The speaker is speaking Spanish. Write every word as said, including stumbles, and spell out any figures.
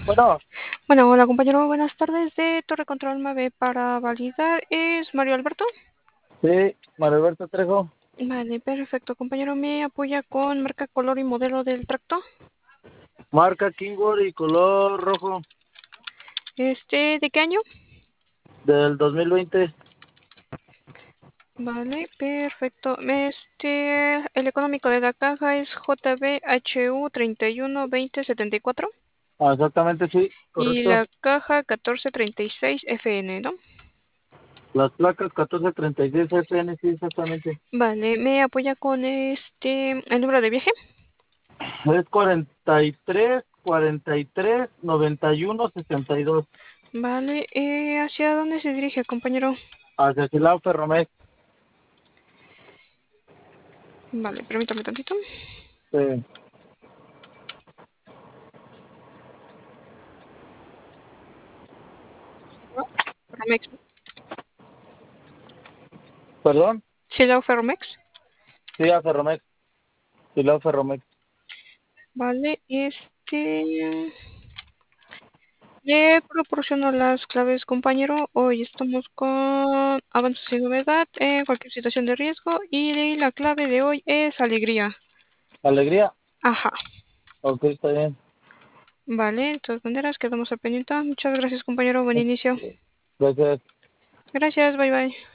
Bueno, Bueno, hola compañero, buenas tardes. De Torre Control Mave para validar es Mario Alberto. sí, Mario Alberto Trejo, Vale, perfecto. Compañero, ¿me apoya con marca, color y modelo del tracto? marca Kingwood y color rojo Este, ¿de qué año? del dos mil veinte. Vale, perfecto. Este, el económico de la caja es J B H U treinta y uno veinte setenta y cuatro Ah, exactamente, sí, y correcto. la caja catorce treinta y seis F N, ¿no? Las placas catorce treinta y seis F N, sí, exactamente. Vale, ¿me apoya con este, el número de viaje? Es cuarenta y tres, cuarenta y tres, noventa y uno, sesenta y dos. Vale, eh, ¿hacia dónde se dirige, compañero? Hacia Silao Ferromex. Vale, permítame tantito. Sí. Ferromex. ¿Perdón? Silao Ferromex. Sí, a Ferromex. Silao Ferromex. Vale, este... Le proporciono las claves, compañero. Hoy estamos con avances y novedad en cualquier situación de riesgo. Y de la clave de hoy es alegría. Alegría. Ajá. Ok, está bien. Vale, de todas maneras, quedamos al pendiente. Muchas gracias, compañero. Buen inicio. Gracias. Gracias, bye bye.